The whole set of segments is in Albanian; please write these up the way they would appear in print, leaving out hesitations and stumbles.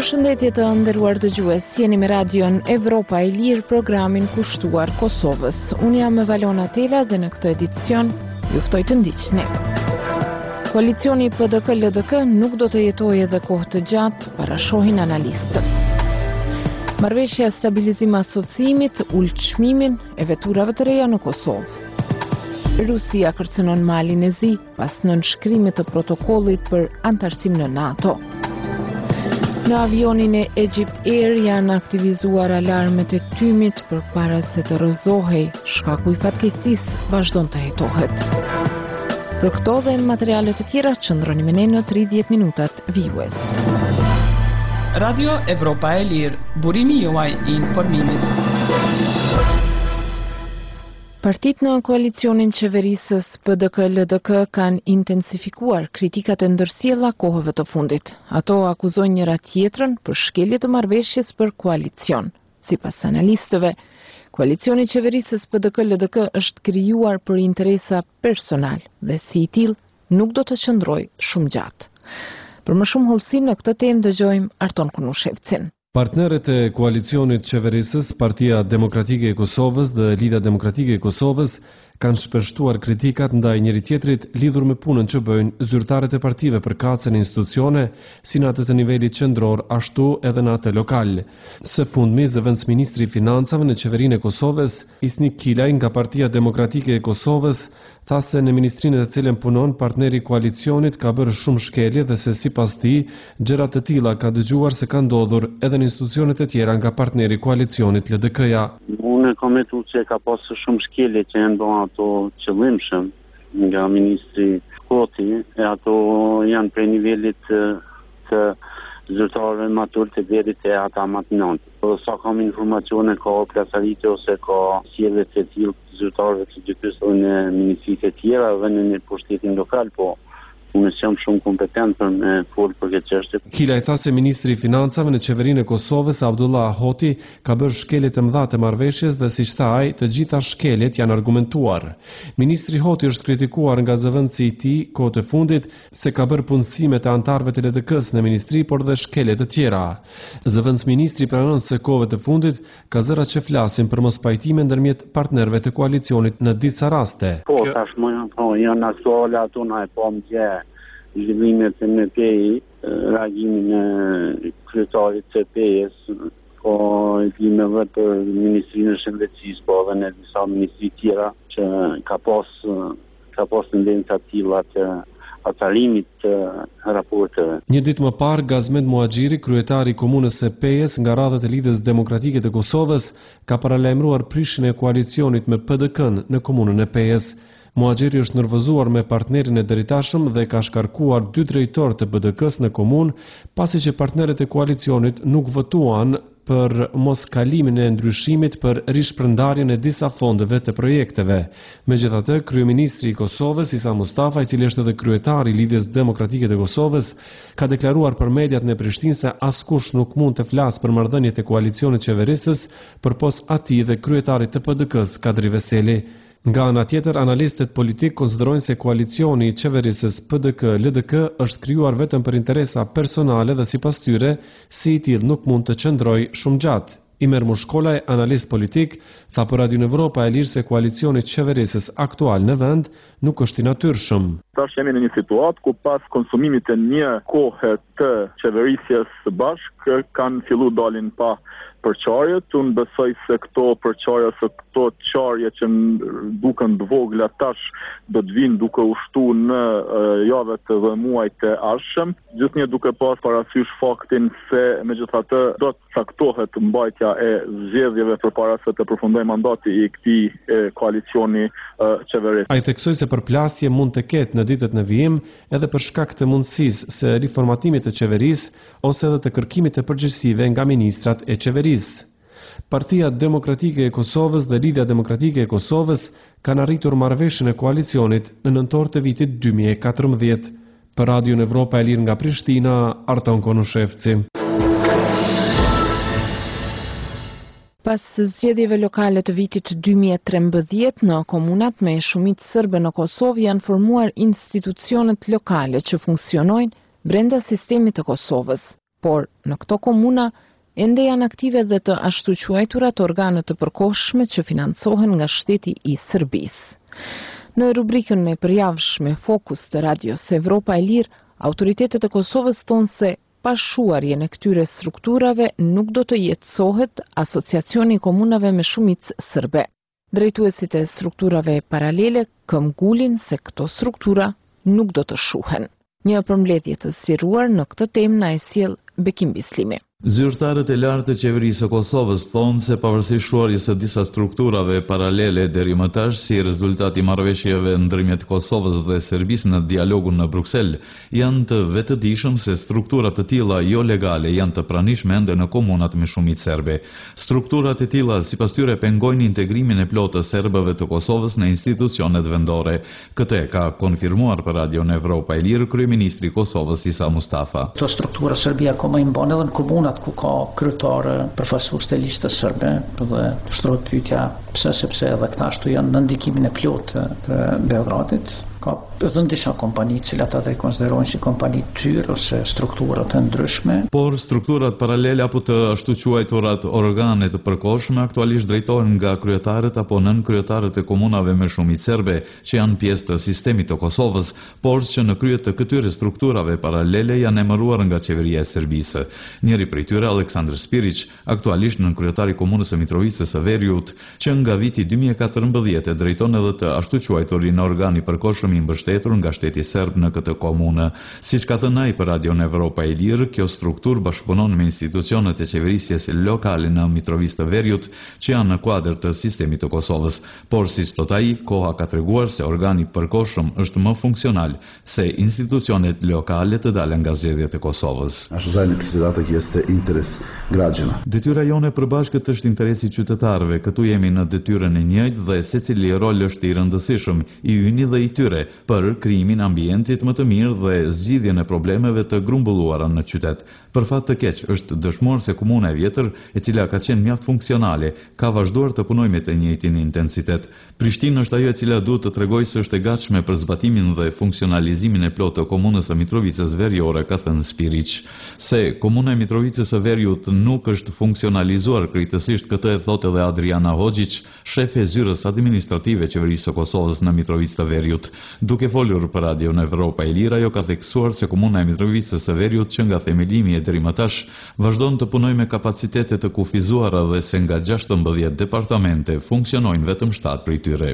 Përshëndetje të nderuar dëgjues, jeni me radion Evropa e Lirë, programin kushtuar Kosovës. Unë jam Valona Tela dhe në këtë edicion ju ftoj të ndiqni. Koalicioni PDK-LDK nuk do të jetojë edhe kohë të gjatë, parashohin analistët. Marrëveshja stabilizim asociimit ul çmimin e veturave të reja në Kosovë. Rusia kërcënon Malin e Zi pas nënshkrimit të protokollit për antarësim në NATO. Në avionin e Egypt Air janë aktivizuar alarmet e tymit përpara se të rrëzohej, shkaku i fatkeqësisë vazhdon të hetohet. Për këto dhe materiale të tjera qëndroni me ne në 30 minutat vijues. Radio Evropa e Lirë, burimi juaj i informimit. Partitë në koalicionin qeverisës PDK-LDK kanë intensifikuar kritikat e ndërsjella kohëve të fundit. Ato akuzojnë njëra tjetrën për shkelje të marrëveshjes për koalicion. Sipas analistëve, koalicioni qeverisës PDK-LDK është krijuar për interesa personal dhe si i tillë nuk do të qëndrojë shumë gjatë. Për më shumë hollësi në këtë temë dëgjojmë Arton Kunushevcin. Partnerët e koalicionit qeverisës, Partia Demokratike e Kosovës dhe Lidhja Demokratike e Kosovës kanë shpeshtuar kritikat ndaj njëri tjetrit lidhur me punën që bëjnë zyrtarët e partive për kacën e institucione, si në atë të nivelit qendror, ashtu edhe në atë lokal. Së fundmi, zëvendësministri i Financave në qeverinë e Kosovës, Isnik Kilaj nga Partia Demokratike e Kosovës, tha se në ministrinë të cilën punon partneri i koalicionit ka bërë shumë shkelje dhe se sipas tij gjëra të tilla ka dëgjuar se ka ndodhur edhe në institucionet e tjera nga partneri i koalicionit LDK-ja. Unë kam metuar se ka pasur shumë shkelje që janë bërë ato qëllimshëm nga ministri Hoti, e ato janë prej nivelit të zyrtarëve matur të deri te ata matinantë. Sa kam informacione ka plasaritje ose ka sjellje të tillë zyrtarëve të gjykatës në ministritë e tjera dhe në pushtetin lokal, po unë jam shumë kompetent për me folë për këtë çështje. Kilaj tha se ministri i Financave në qeverinë e Kosovës, Abdullah Hoti, ka bërë shkelje të mëdha të marrëveshjes dhe siç tha ai, të gjitha shkeljet janë argumentuar. Ministri Hoti është kritikuar nga zëvendësi i tij kohë të fundit se ka bërë punësime të anëtarëve të LDK-s në ministri, por dhe shkelje të tjera. Zëvendësministri pranon se kohëve të fundit ka zëra që flasin për mospajtime ndërmjet partnerëve të koalicionit në disa raste. Po, tashmë janë aktuale ato na e pam dje. Zhvillimet e MP-i, reagimin e kryetarit të EP-s, ko zhvillimeve për Ministrinë e Shëndetësisë, po edhe në disa ministri tjera që ka pas tendenca të tilla të atarimit të raporteve. Një ditë më parë, Gazmet Muhaxhiri, kryetari i komunës së EP-s nga radhët e Lidhjes Demokratike të Kosovës, ka paralajmëruar prishjen e koalicionit me PDK-n në komunën e EP-s. Muhaxhiri është nervozuar me partnerin e deritashëm dhe ka shkarkuar 2 drejtorë të PDK-s në komunë, pasi që partnerët e koalicionit nuk votuan për mos kalimin e ndryshimit për rishpërndarjen e disa fondeve të projekteve. Megjithatë, kryeministri i Kosovës, Isa Mustafa, i cili është edhe kryetari i Lidhjes Demokratike të Kosovës, ka deklaruar për mediat në Prishtinë se askush nuk mund të flasë për marrëdhëniet e koalicionit qeverisës përpos atij dhe kryetarit të PDK-s, Kadri Veseli. Nga ana tjetër, analistët politik konsiderojnë se koalicioni i qeverisës PDK-LDK është krijuar vetëm për interesa personale dhe sipas tyre, si i tillë nuk mund të qëndrojë shumë gjatë. Imer Mushkolaj, analist politik, tha për Radio Evropa e Lirë se koalicioni i qeverisës aktual në vend nuk është i natyrshëm. Tash jemi në një situatë ku pas konsumimit të një kohe të qeverisjes së bashkë kanë filluar dalin pa përçarjet. Unë besoj se këto përçarje, se këto çarje që duken të vogla tash do të vinë duke u shtuar në javët dhe muajt e ardhshëm, gjithnjë duke pas parasysh faktin se megjithatë do të caktohet mbajtja e zgjedhjeve përpara se të përfundojë mandati i këtij koalicioni qeverisë. Ai theksoi se përplasje mund të ketë në ditët në vijim edhe për shkak të mundësisë së riformatimit të qeverisë ose edhe të kërkimit të përgjegjësive nga ministrat e qeverisë. Partia Demokratike e Kosovës dhe Lidhja Demokratike e Kosovës kanë arritur marrëveshjen e koalicionit në nëntor të vitit 2014. Për Radio Evropa e Lirë nga Prishtina, Arton Konushevci. Pas zgjedhjeve lokale të vitit 2013 në komunat me shumicë serbe në Kosovë janë formuar institucionet lokale që funksionojnë brenda sistemit të Kosovës. por në këto komuna ende janë aktive dhe të ashtu quajturat organe të përkohshme që financohen nga shteti i Serbisë. Në rubrikën e përjavshme Fokus të Radios Evropa e Lirë, autoritetet e Kosovës thonë se pa shuarjen e këtyre strukturave nuk do të jetësohet Asociacioni i Komunave me Shumicë Serbe. Drejtuesit e strukturave paralele këmbgulin se këto struktura nuk do të shuhen. Një përmbledhje të sqaruar në këtë temë na e sjell Bekim Bislimi. Zyrtarët e lartë të qeverisë së Kosovës thonë se pavarësisht shuarjes së disa strukturave paralele deri më tash si rezultat i marrëveshjeve ndërmjet Kosovës dhe Serbisë në dialogun në Bruksel, janë të vetëdijshëm se struktura të tilla jo legale janë të pranishme ende në komunat me shumicë serbe. Strukturat e tilla sipas tyre pengojnë integrimin e plotë të serbëve të Kosovës në institucionet vendore. Këtë ka konfirmuar për Radion Evropa e Lirë kryeministri i Kosovës Isa Mustafa. Këto struktura Serbia ka më imban edhe në komunat ku ka kryetare përfaqësues të listës serbe dhe shtrohet pyetja pse, sepse edhe këta ashtu janë në ndikimin e plotë të Beogradit. Ka edhe disa kompani të cilat ata i konsiderojnë si kompani tyre ose struktura të ndryshme. Por strukturat paralele apo të ashtu quajturat organe të përkohshme aktualisht drejtohen nga kryetarët apo nën kryetarët e komunave me shumicë serbe që janë pjesë të sistemit të Kosovës, por që në krye të këtyre strukturave paralele janë emëruar nga qeveria e Serbisë. Njëri prej tyre, Aleksandr Spirić, aktualisht nën kryetari i komunës së Mitrovicës së Veriut, që nga viti 2014 drejton edhe të ashtu quajturin organ i përkohshëm i mbështetur nga shteti serb në këtë komunë. Siç ka thënë ai për Radion Evropa e Lirë, kjo strukturë bashkëpunon me institucionet e qeverisjes lokale në Mitrovicë të Veriut, që janë në kuadër të sistemit të Kosovës, por siç thot ai, koha ka treguar se organi i përkohshëm është më funksional se institucionet lokale të dalën nga zgjedhjet e Kosovës. Ashtu zajmet zadatak jeste interes građana. Detyra jone përbashkët është interesi qytetarëve. Këtu jemi në detyrën e njëjtë dhe secili rol është i rëndësishëm i yni dhe i tyre për krijimin e ambientit më të mirë dhe zgjidhjen e problemeve të grumbulluara në qytet. Për fat të keq është dëshmor se komuna e vjetër, e cila ka qenë mjaft funksionale, ka vazhduar të punojë me të njëjtin intensitet. Prishtinë është ajo e cila duhet të tregojë se është e gatshme për zbatimin dhe funksionalizimin e plotë të komunës së Mitrovicës Veriore, ka thënë Spirić. Se komuna e Mitrovicës së Veriut nuk është funksionalizuar krejtësisht, këtë e thotë edhe Adriana Hoxhić, shefe e zyrës administrative e qeverisë së Kosovës në Mitrovicë të Veriut. Duke folur për Radion Evropa e Lirë, ajo ka theksuar se komuna e Mitrovicës së Veriut që nga themelimi e deri më tash vazhdon të punojë me kapacitete të kufizuara dhe se nga 16 departamente funksionojnë vetëm 7 prej tyre.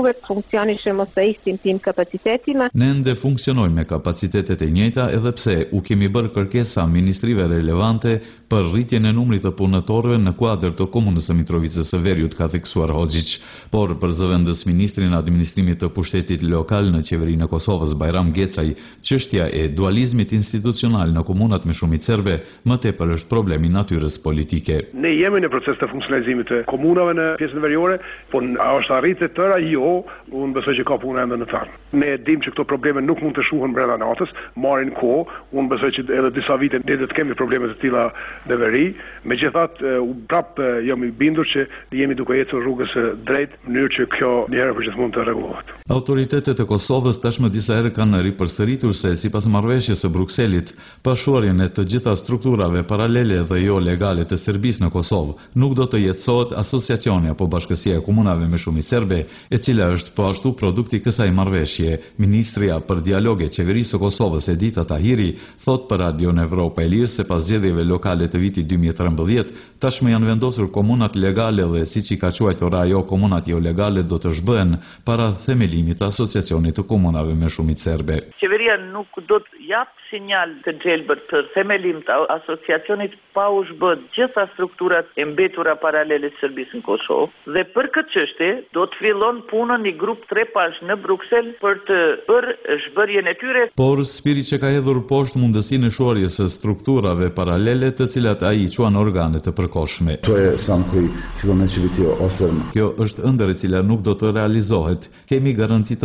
Ne ende funksionojmë me kapacitetet e njëjta edhe pse u kemi bërë kërkesa ministrive relevante për rritjen e numrit të punëtorëve në kuadër të komunës së Mitrovicës së Veriut, ka theksuar Hoxhić, por për zëvendës ministrin e administrimit të pushtetit lokal në qeverinë e Kosovës Bajram Gecaj, çështja e dualizmit institucional në komunat me shumicë serbe më tepër është problemi natyrës politike. Ne jemi në proces të funksionalizimit të komunave në pjesën veriore, por a është arritur tëra jo, unë besoj që ka puna ende në tarm. Ne dim që këto probleme nuk mund të shuhen brenda natës, marrin kohë, unë besoj që edhe disa vite ne do të kemi probleme të tilla në veri, megjithatë prap jam i bindur që jemi duke ecur rrugës së drejtë, në mënyrë që kjo një herë për gjithmonë të rregullohet. Autoritetet e Kosovës tashmë disa herë kanë ripërsëritur se sipas marrëveshjes së Brukselit, pashuarjen e të gjitha strukturave paralele dhe jo legale të Serbisë në Kosovë, nuk do të jetësohet asociacioni apo bashkësia e komunave me shumicë serbe, e cila është po ashtu produkti kësaj marrëveshje. Ministria për dialog e qeverisë së Kosovës Edita Tahiri thot për Radion Evropa e Lirë se pas zgjedhjeve lokale të vitit 2013, tashmë janë vendosur komunat legale dhe siç i ka quajtur ajo komunat jo legale do të zhbëhen para themelimit të asociacionit të komunave me shumicë serbe. Qeveria nuk do të jap sinjal të gjelbër për themelim të asociacionit pa u zhbët gjitha strukturat e mbetura paralele të Serbisë në Kosovë dhe për këtë çështje do të fillon punën një grup 3 pash në Bruksel për të bërë zhbërjen e tyre. Por Spirić ka hedhur poshtë mundësinë e shuarjes së strukturave paralele të cilat ai i quan organe të përkohshme. To je san koji sigurno neće biti ostvareno. Kjo është ëndër e cila nuk do të realizohet. Kemi garanci të forta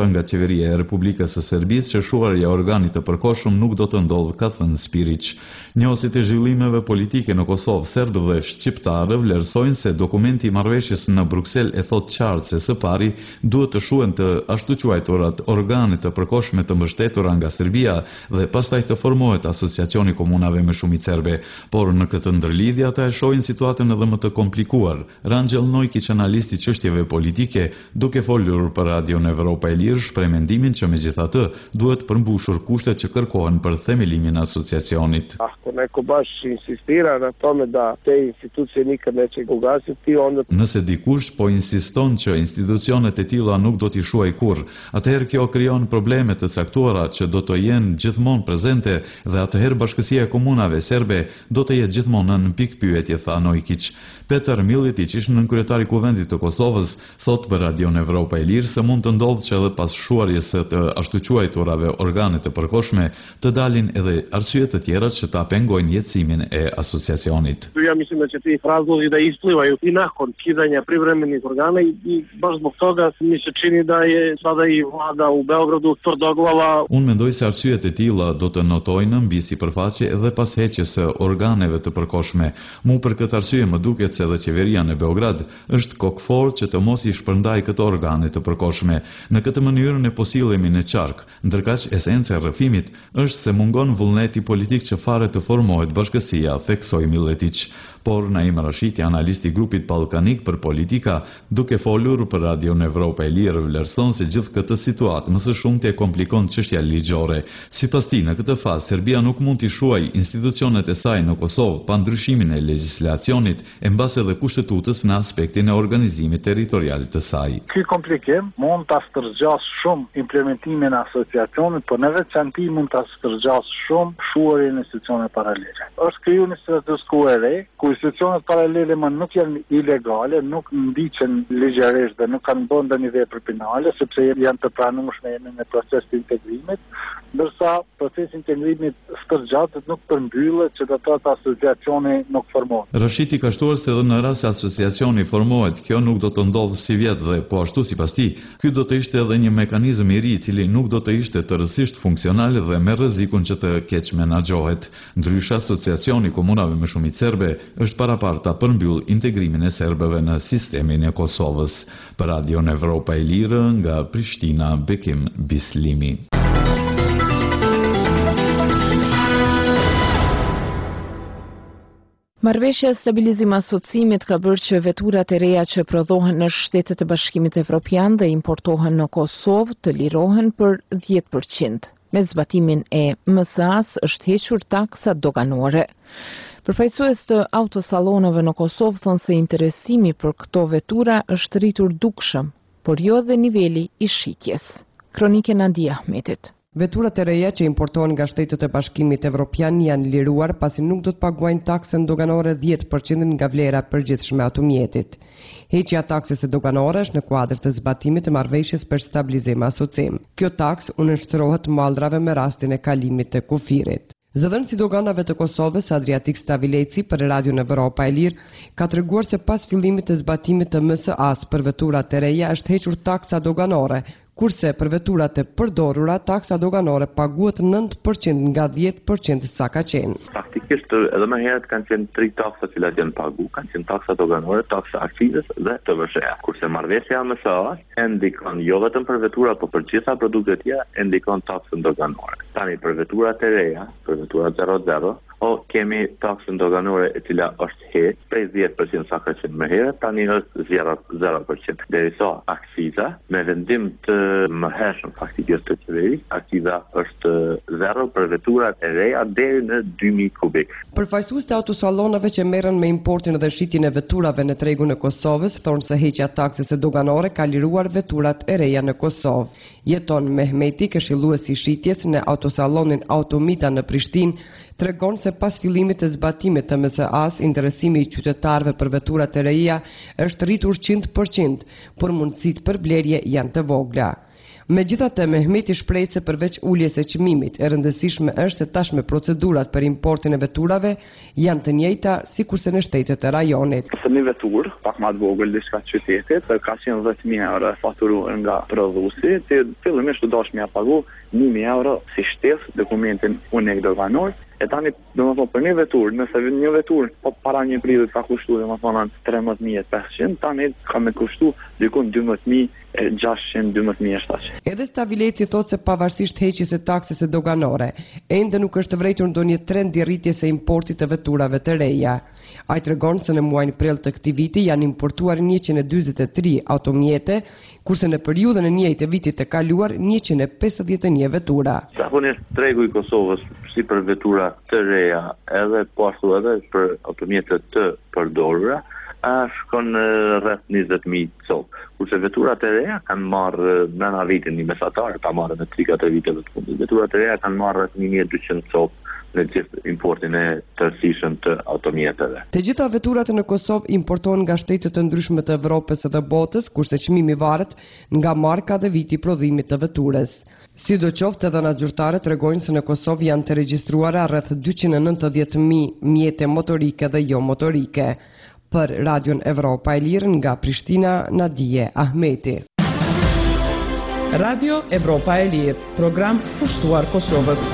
nga qeveria e Republikës së Serbisë që shuarja e organit të përkohshëm nuk do të ndodhë, ka thënë Spirić. Njohësit e zhvillimeve politike në Kosovë, serbë dhe shqiptarë vlerësojnë se dokumenti i marrëveshjes në Bruksel e thot qartë se së pari duhet të shuhen të ashtu quajturat organe të përkohshme të mbështetura nga Serbia dhe pastaj të formohet asociacioni komunave me shumicë serbe, por në këtë ndërlidhje ata e shohin situatën edhe më të komplikuar. Rangel Nojkić, analisti i çështjeve politike, duke folur për Radion Evropa e Lirë, shpreh mendimin që megjithatë duhet përmbushur kushtet që kërkohen për themelimin e asociacionit. Ako neko baš insistira na tome da te institucije nikad neće ugasiti, onda nëse dikush po insiston që institucionet e tilla nuk do t'i shuaj kurrë, atëherë kjo krijon probleme të caktuara që do të jenë gjithmonë prezente dhe atëherë Bashkësia e Komunave serbe do të jetë gjithmonë në pikpyetje, tha Nojkić. Petar Miletić, nënkryetari i Kuvendit të Kosovës, thot për Radion Evropa e Lirë se mund të ndodhë që edhe pas shuarjes së të ashtu quajturave organe të përkohshme të dalin edhe arsye të tjera që ta pengojnë jetësimin e asociacionit. Ja mislim da će ti razlozi da isplivaju i nakon kidanja privremenih organa i baš zbog toga mi se čini da je sada i vlada u Beogradu tvrdoglawa. Unë mendoj se arsyet e tilla do të notojnë mbi sipërfaqe edhe pas heqjes së organeve të përkohshme. Mu për këtë arsye më duket se edhe qeveria në Beograd është kokëfort që të mos i shpërndaj këto organe të përkohshme. Në këtë mënyrë ne po sillemi në qark, ndërkaq esenca e rrëfimit është se mungon vullneti politik që fare të formohet bashkësia, theksoi Miletić. Por Naim Rashiti, analisti i grupit ballkanik për politika, duke folur për Radion Evropa e Lirë, vlerëson se gjithë këtë situatë më së shumti e komplikon çështja ligjore. Sipas tij, në këtë fazë Serbia nuk mund t'i shuajë institucionet e saj në Kosovë pa ndryshimin e legjislacionit e mbas edhe kushtetutës në aspektin e organizimit territorial të saj. Ky komplikim mund ta stërgjasë shumë implementimin e asociacionit, por në veçantë mund ta stërgjasë shumë shuarjen e institucioneve paralele. Është krijuar një status quo e re, ku institucionet paralele më nuk janë ilegale, nuk ndiqen ligjërisht dhe nuk kanë bërë ndonjë vepër penale, sepse janë të pranueshme në proces të integrimit, ndërsa procesi i integrimit stërgjatet nuk përmbyllet që do të thotë asociacioni nuk formohet. Rashiti ka shtuar se edhe në rast se asociacioni formohet, kjo nuk do të ndodhë si vjet dhe po ashtu sipas tij, ky do të ishte edhe një mekanizëm i ri i cili nuk do të ishte tërësisht funksional dhe me rrezikun që të keq menaxhohet. Ndryshe, asociacioni komunave me shumicë serbe është parapar ta përmbyll integrimin e serbëve në sistemin e Kosovës. Për Radion Evropa e Lirë, nga Prishtina, Bekim Bislimi. Marrëveshja e stabilizim asociimit ka bërë që veturat e reja që prodhohen në Shtetet e Bashkimit Evropian dhe importohen në Kosovë të lirohen për 10%. Me zbatimin e MSA-s është hequr taksa doganore. Përfaqësues të autosalloneve në Kosovë thonë se interesimi për këto vetura është rritur dukshëm, por jo dhe niveli i shitjes. Kronike Nadia Ahmetit. Veturat e reja që importohen nga Shtetet e Bashkimit Evropian janë liruar pasi nuk do të paguajnë taksën doganore 10% nga vlera përgjithshme e automjetit. Heqja taksës së doganore është në kuadër të zbatimit të marrëveshjes për stabilizim asocim. Kjo taks nënshtrohet mallrave me rastin e kalimit të kufirit. Zëdhënësi doganave të Kosovës, Adriatik Stavileci, për Radion Evropa e Lirë, ka treguar se pas fillimit të zbatimit të MSA-s për veturat e reja është hequr taksa doganore, kurse për veturat e përdorura taksa doganore paguhet 9% nga 10% sa ka qenë. Faktikisht edhe më herët kanë qenë 3 taksa që janë pagu, kanë qenë taksa doganore, taksa akcizës dhe TVSH. Kurse marrëveshja me MSA-s e ndikon jo vetëm për vetura, por për gjitha produktet tjera e ndikon taksën doganore. Tani për veturat e reja, për veturat 00, kemi taksën doganore e cila është heq prej 10% sa ka qenë më herët, tani është 0%. Derisa akciza me vendim të mëhershëm faktikisht të qeverisë, akciza është 0 për veturat e reja deri në 2000 kubik. Përfaqësues të autosallonave që merren me importin dhe shitjen e veturave në tregun e Kosovës thonë se heqja taksës së doganore ka liruar veturat e reja në Kosovë. Jeton Mehmeti, këshilluesi i shitjes në autosallonin Automita në Prishtinë, tregon se pas fillimit të zbatimit të MSA-s, interesimi i qytetarëve për veturat e reja është rritur 100%, por mundësitë për blerje janë të vogla. Megjithatë, Mehmeti shpreh se përveç uljes së çmimit, e rëndësishme është se tashmë procedurat për importin e veturave janë të njëjta sikurse në shtetet e rajonit. Për një veturë, pak më të vogël diçka të qytetit, ka qenë 10.000 euro faturuar nga prodhuesi, që fillimisht u dash më pagu 1.000 euro si shtesë dokumentin unik doganor. E tani, domethënë për një veturë, nëse një veturë po para një pritje ka kushtuar domethënë 13.500, tani ka më kushtuar diku 12.600, 12.700. Edhe Stavileci thotë se pavarësisht heqjes së taksës së doganore, ende nuk është vërejtur ndonjë trend i rritjes së importit të veturave të reja. Ai tregon se në muajin prill të këtij viti janë importuar 143 automjete, kurse në periudhën e njëjtë të vitit të kaluar 151 vetura. Zakonisht tregu i Kosovës si për vetura të reja, edhe po ashtu edhe për automjete të përdorura, shkon rreth 20.000 copë. Kurse veturat e reja kanë marrë brenda vitit një mesatar, ta marrë në 3-4 viteve të fundit. Veturat e reja kanë marrë rreth 1.200 copë në gjithë importin e tërësishëm të automjeteve. Të gjitha veturat në Kosovë importohen nga shtete të ndryshme të Evropës dhe botës, kurse çmimi varet nga marka dhe viti i prodhimit të veturës. Sidoqoftë, dhënat zyrtare tregojnë se në Kosovë janë të regjistruara rreth 290.000 mjete motorike dhe jo motorike. Për Radion Evropa e Lirë nga Prishtina, Nadije Ahmeti. Radio Evropa e Lirë, program kushtuar Kosovës.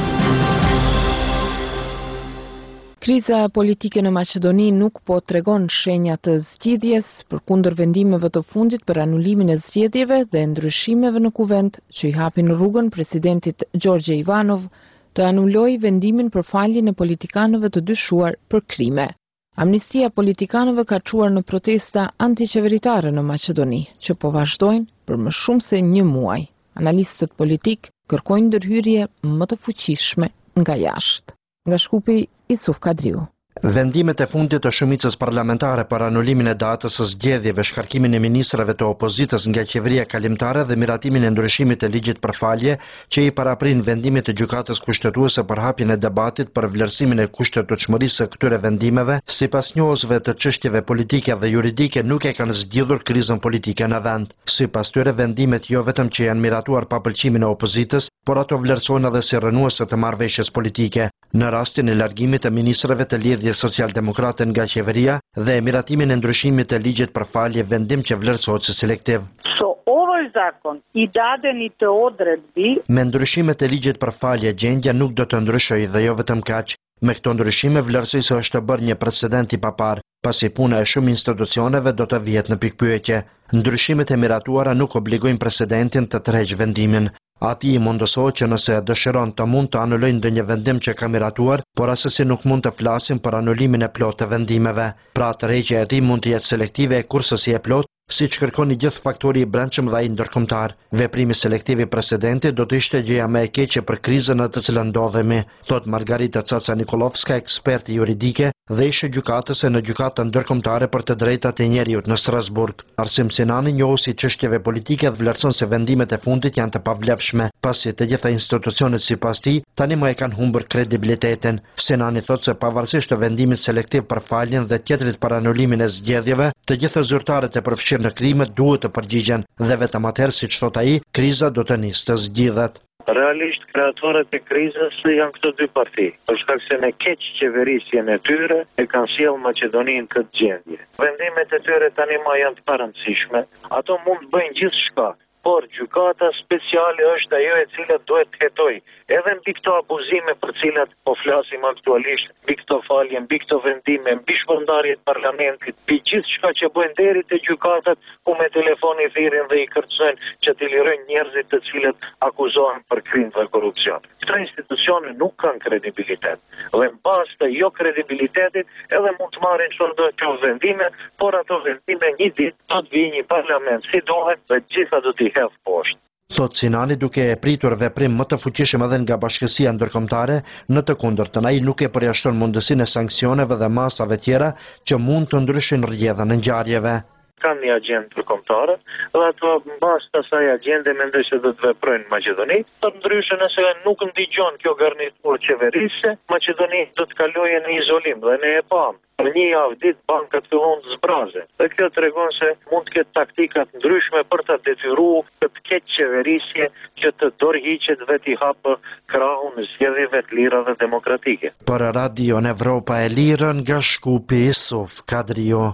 Kriza politike në Maqedoni nuk po tregon shenja të zgjidhjes, përkundër vendimeve të fundit për anulimin e zgjedhjeve dhe ndryshimeve në kuvent që i hapin rrugën presidentit Gjorgje Ivanov të anulojë vendimin për faljen e politikanëve të dyshuar për krime. Amnistia politikanëve ka çuar në protesta antiqeveritare në Maqedoni, që po vazhdojnë për më shumë se një muaj. Analistët politik kërkojnë ndërhyrje më të fuqishme nga jashtë. Nga Shkupi, Isuf Kadriu. Vendimet e fundit të shumicës parlamentare për anulimin e datës së zgjedhjeve, shkarkimin e ministrave të opozitës nga qeveria kalimtare dhe miratimin e ndryshimit të ligjit për falje, që i paraprin vendimit të gjykatës kushtetuese për hapjen e debatit për vlerësimin e kushtetutshmërisë së këtyre vendimeve, sipas njohësve të çështjeve politike dhe juridike nuk e kanë zgjidhur krizën politike në vend. Sipas tyre, vendimet jo vetëm që janë miratuar pa pëlqimin e opozitës, por ato vlerësohen edhe si rënuese të marrëveshjes politike. Në rastin e largimit të ministrave të lidhjes socialdemokrate nga qeveria dhe miratimin e ndryshimit të ligjit për falje, vendim që vlerësohet si selektiv. Ovaj zakon i dadeni të odredbi. Me ndryshimet e ligjit për falje, gjendja nuk do të ndryshojë dhe jo vetëm kaq. Me këto ndryshime vlerësoj se është të bërë një precedent i papar, pasi puna e shumë institucioneve do të vihet në pikpyetje. Ndryshimet e miratuara nuk obligojnë precedentin të tërheqë vendimin. Ati i mundësohet që nëse dëshiron të mund të anullojnë ndonjë vendim që ka miratuar, por asesi nuk mund të flasim për anulimin e plot të vendimeve. Pra tërheqja e tij mund të jetë selektive kurse si e plot, siç kërkon i gjithë faktori i brendshëm dhe ai ndërkombëtar. Veprimi selektiv i precedentit do të ishte gjëja më e keqe për krizën në të cilën ndodhemi, thot Margarita Caca Nikolovska, eksperti juridike dhe ishe gjykatëse në gjykatën ndërkombëtare për të drejtat e njerëzit në Strasburg. Arsim Sinani, njohuesi i çështjeve politike, vlerëson se vendimet e fundit janë të pavlefshme, pasi të gjitha institucionet sipas tij tani më e kanë humbur kredibilitetin. Sinani thotë se pavarësisht të vendimit selektiv për faljen dhe tjetrit për anulimin e zgjedhjeve, të gjitha zyrtarët e përfshirë në krime duhet të përgjigjen dhe vetëm atëherë, siç thot ai, kriza do të nisë të zgjidhet. Realisht, kreatorët e krizës janë këto dy parti, për shkak se në keq qeverisjen e tyre e kanë sjellë Maqedoninë këtë gjendje. Vendimet e tyre tani më janë të parëndësishme, ato mund të bëjnë gjithçka, por gjykata speciale është ajo e cila duhet të hetojë edhe mbi këto abuzime për cilat po flasim aktualisht, mbi këto falje, mbi këto vendime, mbi shpërndarjet e parlamentit, mbi gjithçka që bëjnë deri te gjykatat ku me telefon i thirrin dhe i kërcojnë që t'i lirojnë njerëzit të cilët akuzohen për krim dhe korrupsion. Këto institucione nuk kanë kredibilitet. Dhe mbas të jo kredibilitetit edhe mund të marrin çfarë do të vendime, por ato vendime një ditë do të vijë një parlament si duhet dhe gjitha do t'i hedh poshtë. Thot Sinani, duke e pritur veprim më të fuqishëm edhe nga bashkësia ndërkombëtare, në të kundërtën ai nuk e përjashton mundësinë e sanksioneve dhe masave tjera që mund të ndryshin rrjedhën e ngjarjeve. kanë një agjendë ndërkombëtare dhe ato mbas të asaj agjende mendoj se do të veprojnë në Maqedoni. Përndryshe nëse nuk ndigjon kjo garniturë qeverisë, Maqedonia do të kalojë në izolim dhe ne e pam. Për një javë ditë bankat fillon të zbrazen. Dhe kjo tregon se mund të ketë taktika të ndryshme për ta detyruar këtë keq qeverisje që të dorëhiqet vetë i hapë krahun në zgjedhjeve të lira dhe demokratike. Për Radion Evropa e Lirë nga Shkupi Isuf Kadrio.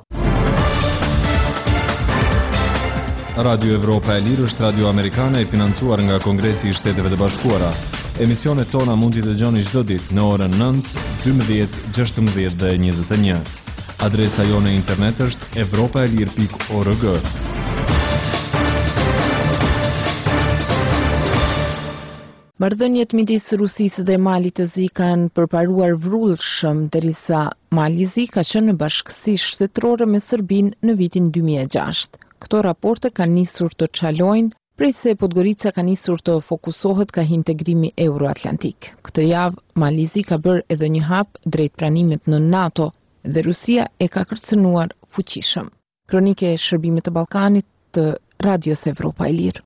Radio Evropa e Lirë është radio amerikane e financuar nga Kongresi i Shteteve të Bashkuara. Emisionet tona mund t'i dëgjoni çdo ditë në orën 9, 12, 16 dhe 21. Adresa jone e internet është evropaelir.org. Marrëdhëniet midis Rusisë dhe Malit të Zi kanë përparuar vrullshëm derisa Mali i Zi ka qenë në bashkësi shtetërore me Serbinë në vitin 2006. Këto raporte kanë nisur të çalojnë prej se Podgorica ka nisur të fokusohet ka integrimi euroatlantik. Këtë javë, Mali i Zi ka bërë edhe një hap drejt pranimit në NATO dhe Rusia e ka kërcënuar fuqishëm. Kronike e shërbimit të Ballkanit të Radios Evropa e Lirë.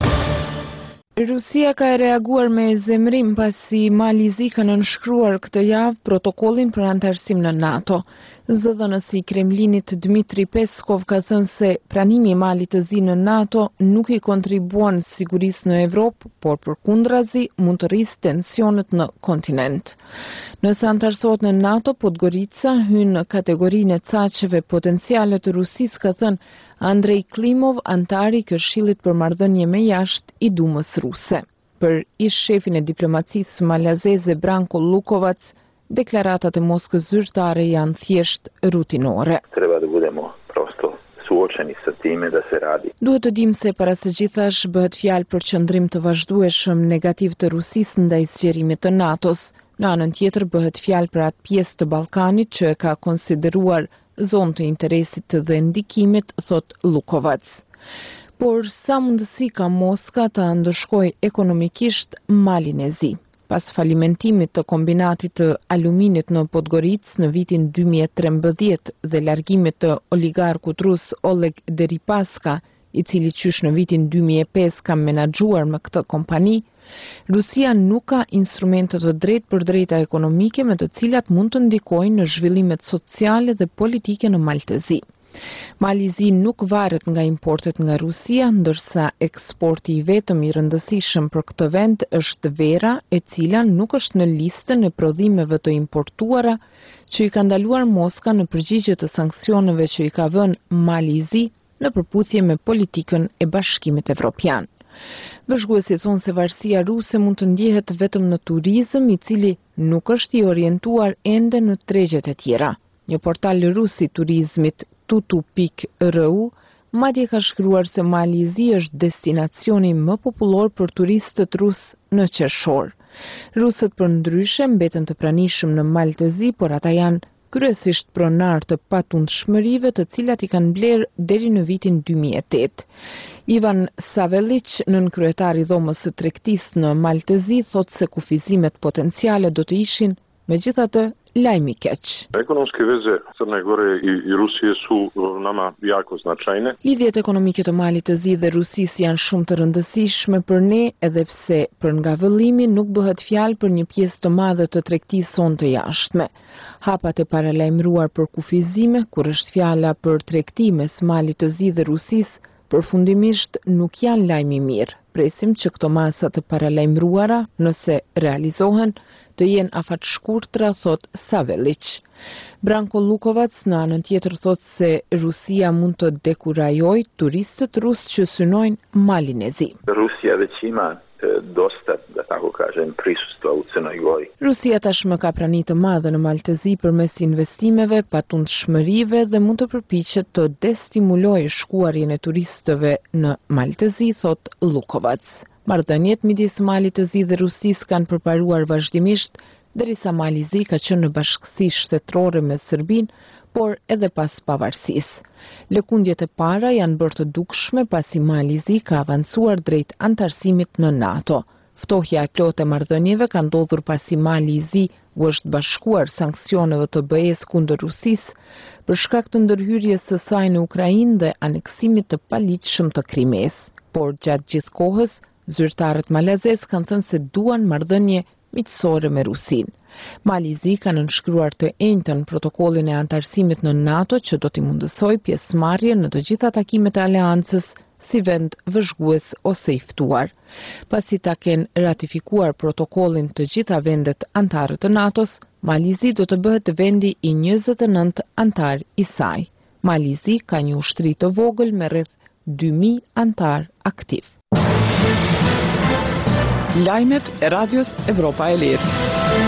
Rusia ka reaguar me zemrim pasi Mali i Zi ka nënshkruar këtë javë protokollin për antarësim në NATO. Zëdhënësi i Kremlinit Dmitri Peskov ka thënë se pranimi i Malit të Zi në NATO nuk i kontribuon sigurisë në Evropë, por përkundrazi mund të rrisë tensionet në kontinent. Nëse antarësohet në NATO, Podgorica hyn në kategorinë e caqeve potenciale të Rusisë, ka thënë Andrej Klimov, antari i Këshillit për marrëdhënie me jashtë i Dumës ruse. Për ish shefin e diplomacisë malazeze Branko Lukovac, deklaratat e Moskës zyrtare janë thjesht rutinore. Treba da budemo prosto suočeni sa time da se radi. Duhet të dimë se para së gjithash bëhet fjalë për qëndrim të vazhdueshëm negativ të Rusisë ndaj zgjerimit të NATO-s. Në anën tjetër bëhet fjalë për atë pjesë të Ballkanit që e ka konsideruar zonë të interesit dhe ndikimit, thot Lukovac. Por sa mundësi ka Moska të ndëshkojë ekonomikisht Malin e Zi? Pas falimentimit të kombinatit të aluminit në Podgoricë në vitin 2013 dhe largimit të oligarkut rus Oleg Deripaska, i cili qysh në vitin 2005 ka menaxhuar me këtë kompani, Rusia nuk ka instrumente të drejtë për drejta ekonomike me të cilat mund të ndikojnë në zhvillimet sociale dhe politike në Mal të Zi. Mali i Zi nuk varet nga importet nga Rusia, ndërsa eksporti i vetëm i rëndësishëm për këtë vend është vera, e cila nuk është në listën e prodhimeve të importuara që i ka ndaluar Moska në përgjigje të sanksioneve që i ka vënë Mali i Zi në përputhje me politikën e Bashkimit Evropian. Vëzhguesi thonë se varësia ruse mund të ndjehet vetëm në turizëm, i cili nuk është i orientuar ende në tregjet e tjera. Një portal rus i turizmit tutu.ru madje ka shkruar se Mali i Zi është destinacioni më popullor për turistët rus në qershor. Rusët përndryshe mbeten të pranishëm në Mal të Zi, por ata janë kryesisht pronar të patundshmërive të cilat i kanë blerë deri në vitin 2008. Ivan Savelic, nënkryetar i dhomës së tregtisë në Mal të Zi, thotë se kufizimet potenciale do të ishin megjithatë lajmi i keq. Ekonomske veze Crne Gore i Rusije su nama jako značajne. Lidhjet ekonomike të Malit të Zi dhe Rusisë janë shumë të rëndësishme për ne, edhe pse për nga vëllimi nuk bëhet fjalë për një pjesë të madhe të tregtisë sonë të jashtme. Hapat e paralajmëruar për kufizime, kur është fjala për tregti mes Malit të Zi dhe Rusisë, përfundimisht nuk janë lajmi mirë. Presim që këto masa të paralajmëruara, nëse realizohen, të jenë afat shkurtra, thot Savelic. Branko Lukovac në anën tjetër thot se Rusia mund të dekurajojë turistët rus që synojnë Malin e Zi. Rusija već ima dosta, da tako kažem, prisustva u Crnoj Gori. Rusia tashmë ka prani të madhe në Mal të Zi përmes investimeve, patundshmërive dhe mund të përpiqet të destimulojë shkuarjen e turistëve në Mal të Zi, thot Lukovac. Marrëdhëniet midis Malit të Zi dhe Rusisë kanë përparuar vazhdimisht, derisa Mali i Zi ka qenë në bashkësi shtetërore me Serbinë, por edhe pas pavarësisë. Lëkundjet e para janë bërë të dukshme pasi Mali i Zi ka avancuar drejt antarësimit në NATO. Ftohja e plotë e marrëdhënieve ka ndodhur pasi Mali i Zi u është bashkuar sanksioneve të BE-s kundër Rusisë për shkak të ndërhyrjes së saj në Ukrainë dhe aneksimit të paligjshëm të Krimes. Por gjatë gjithë kohës, zyrtarët malazez kanë thënë se duan marrëdhënie miqësore me Rusinë. Malizi ka nënshkruar të njëjtën protokollin e antarësimit në NATO që do t'i mundësojë pjesëmarrje në të gjitha takimet e aleancës si vend vëzhgues ose i ftuar. Pasi ta kenë ratifikuar protokollin të gjitha vendet antare të NATO-s, Malizi do të bëhet vendi i 29 antar i saj. Malizi ka një ushtri të vogël me rreth 2000 antar aktiv. Lajmet e Radios Evropa e Lirë.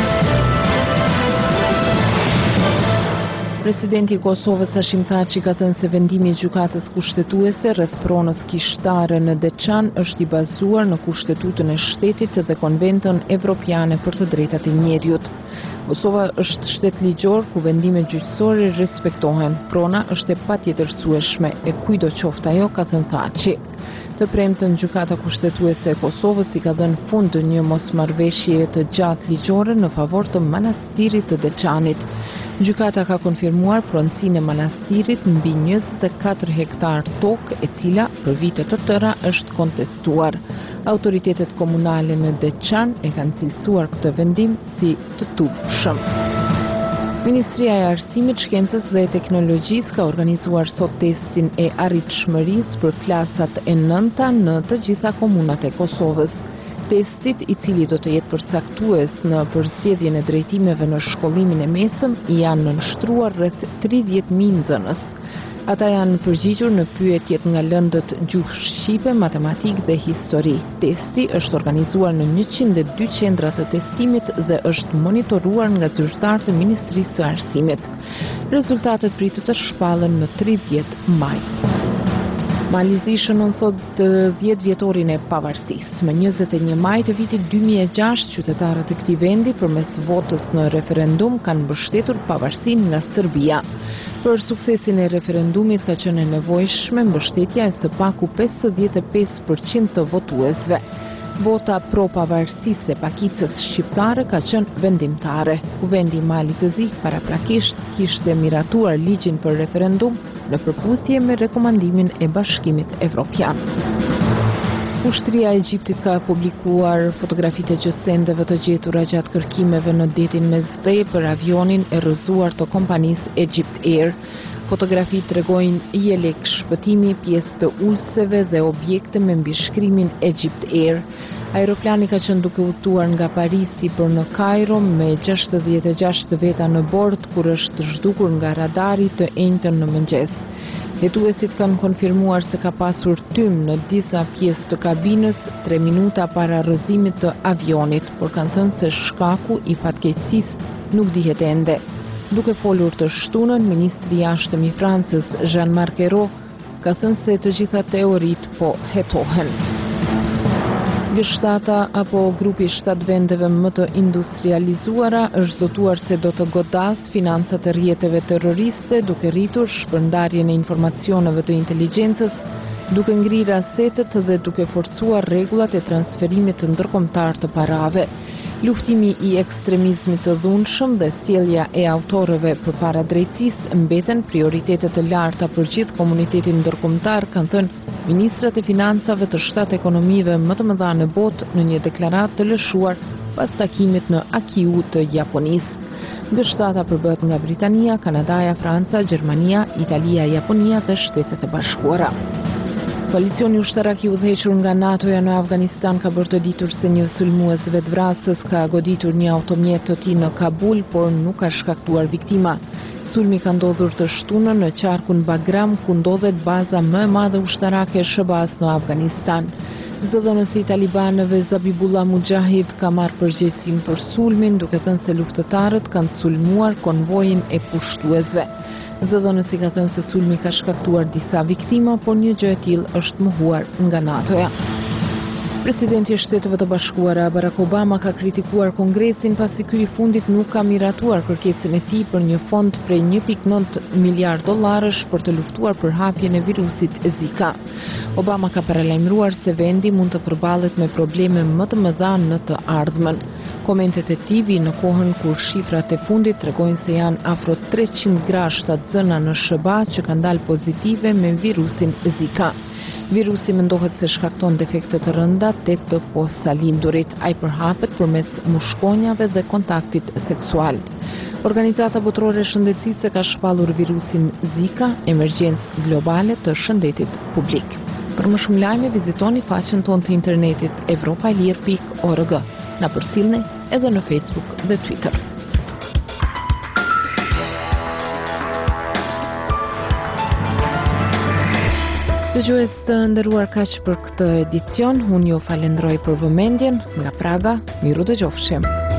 Presidenti i Kosovës Hashim Thaçi ka thënë se vendimi i gjykatës kushtetuese rreth pronës kishtare në Deçan është i bazuar në Kushtetutën e Shtetit dhe Konventën Evropiane për të Drejtat e Njeriut. Kosova është shtet ligjor ku vendimet gjyqësore respektohen. Prona është e patjetërsueshme e kujdo qoftë ajo, ka thënë Thaçi. Të premtën gjykata kushtetuese e Kosovës i ka dhënë fund një mosmarrëveshje të gjatë ligjore në favor të manastirit të Deçanit. Gjykata ka konfirmuar pronësinë e manastirit mbi 24 hektar tokë e cila për vite të tëra është kontestuar. Autoritetet komunale në Deçan e kanë cilësuar këtë vendim si të tupshëm. Ministria e Arsimit, Shkencës dhe Teknologjisë ka organizuar sot testin e arritshmërisë për klasat e 9-ta në të gjitha komunat e Kosovës. Testit, i cili do të jetë përcaktues në përzgjedhjen e drejtimeve në shkollimin e mesëm, janë nënshtruar rreth 30.000 nxënës. Ata janë përgjigjur në pyetjet nga lëndët gjuhë shqipe, matematikë dhe histori. Testi është organizuar në 102 qendra të testimit dhe është monitoruar nga zyrtarë të Ministrisë së Arsimit. Rezultatet pritet të shpallen më 30 maj. Malizi shënon sot 10 vjetorin e pavarësisë. Më 21 maj të vitit 2006, qytetarët e këtij vendi përmes votës në referendum kanë mbështetur pavarësinë nga Serbia. Për suksesin e referendumit ka qenë e nevojshme mbështetja e së paku 55% të votuesve. Vota pro pavarësisë e pakicës shqiptare ka qenë vendimtare. Kuvendi i Malit të Zi paraprakisht kishte miratuar ligjin për referendum në përputhje me rekomandimin e Bashkimit Evropian. Ushtria e Egjiptit ka publikuar fotografitë e gjësendeve të gjetura gjatë kërkimeve në detin Mesdhe për avionin e rrëzuar të kompanisë Egypt Air. Fotografitë tregojnë jelek shpëtimi, pjesë të ulseve dhe objekte me mbishkrimin Egypt Air. Aeroplani ka qenë duke udhëtuar nga Parisi për në Kairo me 66 veta në bord kur është zhdukur nga radari të njëjtën në mëngjes. Hetuesit kanë konfirmuar se ka pasur tym në disa pjesë të kabinës 3 minuta para rrëzimit të avionit, por kanë thënë se shkaku i fatkeqësisë nuk dihet ende. Duke folur të shtunën, ministri i jashtëm i Francës, Jean-Marc Ayrault, ka thënë se të gjitha teoritë po hetohen. G7 apo grupi 7 vendeve më të industrializuara është zotuar se do të godas financat e rrjeteve terroriste duke rritur shpërndarjen e informacioneve të inteligjencës, duke ngrirë asetet dhe duke forcuar rregullat e transferimit të ndërkombëtar të parave. Luftimi i ekstremizmit të dhunshëm dhe sjellja e autorëve përpara drejtësisë mbeten prioritete të larta për gjithë komunitetin ndërkombëtar, kanë thënë ministrat e financave të 7 ekonomive më të mëdha në botë në një deklaratë të lëshuar pas takimit në Akiu të Japonisë. G7 përbëhet nga Britania, Kanadaja, Franca, Gjermania, Italia, Japonia dhe Shtetet e Bashkuara. Koalicioni ushtarak i udhëhequr nga NATO-ja në Afganistan ka bërë të ditur se një sulmues vetvrasës ka goditur një automjet të tij në Kabul, por nuk ka shkaktuar viktima. Sulmi ka ndodhur të shtunën në qarkun Bagram, ku ndodhet baza më e madhe ushtarake e SHBA-s në Afganistan. Zëdhënësi i talibanëve Zabihullah Mujahid ka marrë përgjegjësinë për sulmin, duke thënë se luftëtarët kanë sulmuar konvojin e pushtuesve. Zëdhënësi ka thënë se sulmi ka shkaktuar disa viktima, por një gjë e tillë është mohuar nga NATO-ja. Presidenti i Shteteve të Bashkuara Barack Obama ka kritikuar Kongresin pasi ky i fundit nuk ka miratuar kërkesën e tij për një fond prej 1.9 miliard dollarësh për të luftuar përhapjen e virusit Zika. Obama ka paralajmëruar se vendi mund të përballet me probleme më të mëdha në të ardhmen. Komentet e Tivi në kohën kur shifrat e fundit tregojnë se janë afro 300 grashta zëna në SBA që kanë dalë pozitive me virusin Zika. Virusi mendohet se shkakton defekte të rënda 8 post sa lindurit. Ai përhapet përmes mushkonjave dhe kontaktit seksual. Organizata Botërore e Shëndetësisë ka shpallur virusin Zika, emergjencë globale të shëndetit publik. Për më shumë lajme vizitoni faqen tonë të internetit evropailir.org. Na përcjellni edhe në Facebook dhe Twitter. Dëgjues të nderuar, kaq për këtë edicion. Unë ju falenderoj për vëmendjen. Nga Praga, miru dëgjofshim.